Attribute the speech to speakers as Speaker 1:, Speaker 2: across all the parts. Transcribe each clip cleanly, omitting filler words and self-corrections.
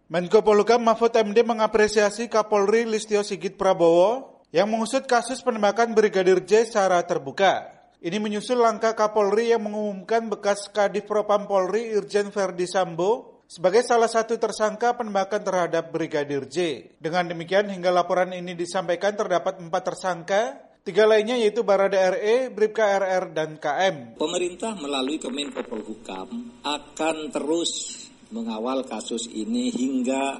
Speaker 1: Menko Polhukam Mahfud MD mengapresiasi Kapolri Listio Sigit Prabowo yang mengusut kasus penembakan Brigadir J secara terbuka. Ini menyusul langkah Kapolri yang mengumumkan bekas Kadif Propam Polri Irjen Verdi Sambo sebagai salah satu tersangka penembakan terhadap Brigadir J. Dengan demikian, hingga laporan ini disampaikan terdapat 4 tersangka, 3 lainnya yaitu Barada RE, Bribka RR, dan KM.
Speaker 2: Pemerintah melalui Kemenko Polhukam akan terus mengawal kasus ini hingga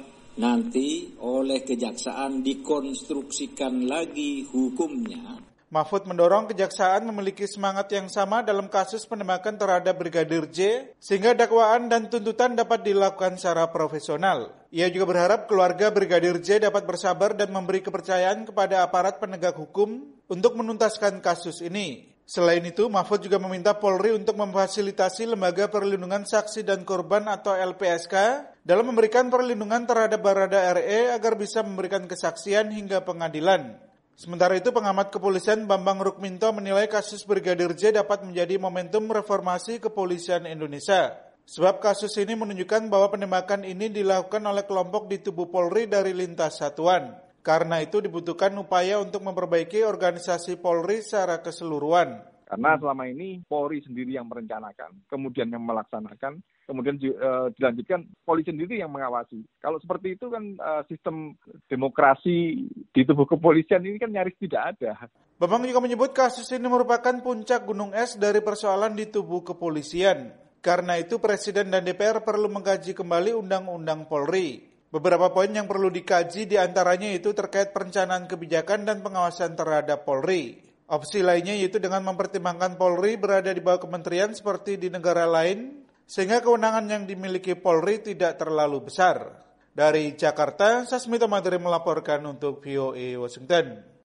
Speaker 2: nanti oleh kejaksaan dikonstruksikan lagi hukumnya.
Speaker 1: Mahfud mendorong kejaksaan memiliki semangat yang sama dalam kasus penembakan terhadap Brigadir J, sehingga dakwaan dan tuntutan dapat dilakukan secara profesional. Ia juga berharap keluarga Brigadir J dapat bersabar dan memberi kepercayaan kepada aparat penegak hukum untuk menuntaskan kasus ini. Selain itu, Mahfud juga meminta Polri untuk memfasilitasi Lembaga Perlindungan Saksi dan Korban atau LPSK dalam memberikan perlindungan terhadap Barada RE agar bisa memberikan kesaksian hingga pengadilan. Sementara itu, pengamat kepolisian Bambang Rukminto menilai kasus Brigadir J dapat menjadi momentum reformasi kepolisian Indonesia. Sebab kasus ini menunjukkan bahwa penembakan ini dilakukan oleh kelompok di tubuh Polri dari lintas satuan. Karena itu dibutuhkan upaya untuk memperbaiki organisasi Polri secara keseluruhan.
Speaker 3: Karena selama ini Polri sendiri yang merencanakan, kemudian yang melaksanakan, kemudian dilanjutkan polisi sendiri yang mengawasi. Kalau seperti itu kan sistem demokrasi di tubuh kepolisian ini kan nyaris tidak ada.
Speaker 1: Bambang juga menyebut kasus ini merupakan puncak gunung es dari persoalan di tubuh kepolisian. Karena itu Presiden dan DPR perlu mengkaji kembali Undang-Undang Polri. Beberapa poin yang perlu dikaji diantaranya itu terkait perencanaan kebijakan dan pengawasan terhadap Polri. Opsi lainnya yaitu dengan mempertimbangkan Polri berada di bawah kementerian seperti di negara lain, sehingga kewenangan yang dimiliki Polri tidak terlalu besar. Dari Jakarta, Sasmito Madri melaporkan untuk VOA Washington.